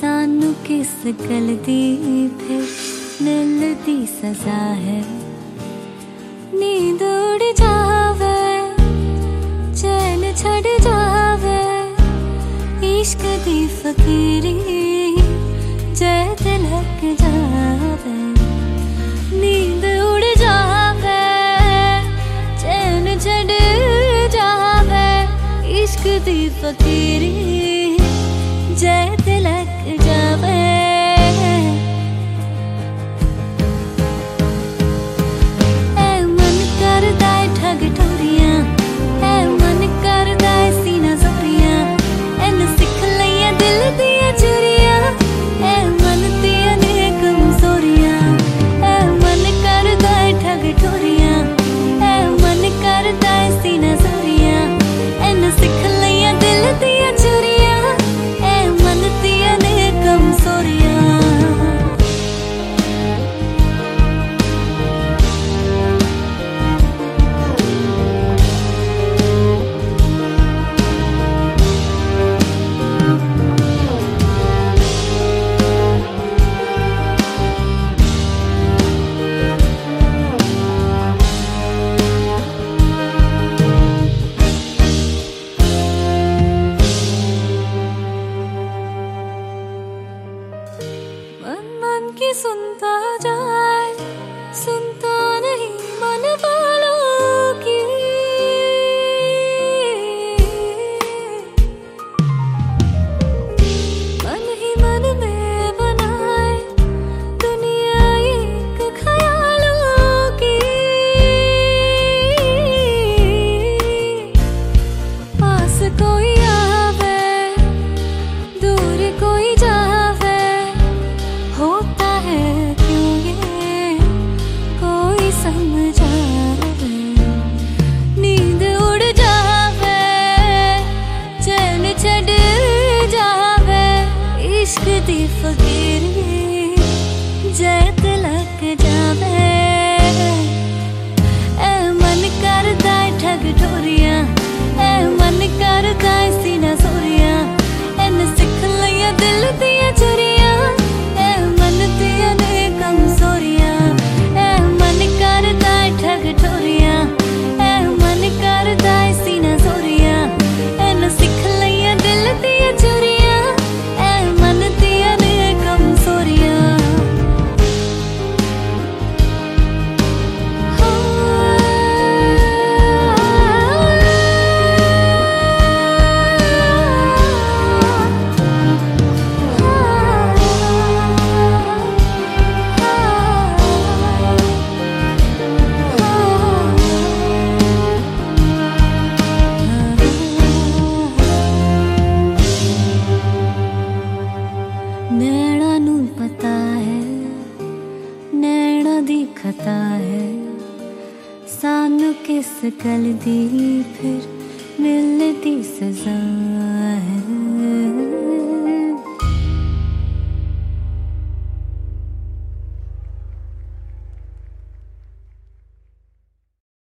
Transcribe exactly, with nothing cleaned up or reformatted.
सानू किस गल दी फिर मिलदी सजा है। नींद उड़ जावे चैन छड़ जावे इश्क दी फकीरी जै तिलक जावे। नींद उड़ जावे चैन छड़ जावे इश्क दी फकीरी जै तिलक जावे। ऐ मन करदा है ठग ठोरियां ऐ मन करदा है सीना जोरियां ऐन सिख लिया दिल दिया चुरियां ऐ मन दिया ने कमजोरियां। ऐ मन करदा है ठग ठोरियां ऐ मन करदा है सीना जोरियां ऐन सिख लिया दिल दिया चुरियां ऐ मन दिया ने कमजोरियां। मन मन की सुनता जाए सुनता नहीं मन वालों की। मन ही मन में बनाए दुनिया एक ख्यालों की। पास कोई आवे दूर कोई जावे होता है क्यों ये कोई समझावे। नींद उड़ जावे चैन छड़ जावे इश्क दी फकीरी जै तिलक जावे। ऐ मन करदा है ठग ठोरियां ऐ मन करदा है सीना जोरियां ऐन सिख लिया दिल दिया चुरियां ऐ मन दिया ने कमजोरियां। ऐ मन करदा है ठग ठोरियां ऐ मन करदा है सीना जोरियां ऐन सिख लिया दिल दिया चुरियां ऐ मन दिया ने कमजोरियां। नैना नू पता है नैना दी खता है सानू किस गल दी फिर मिलदी सजा है।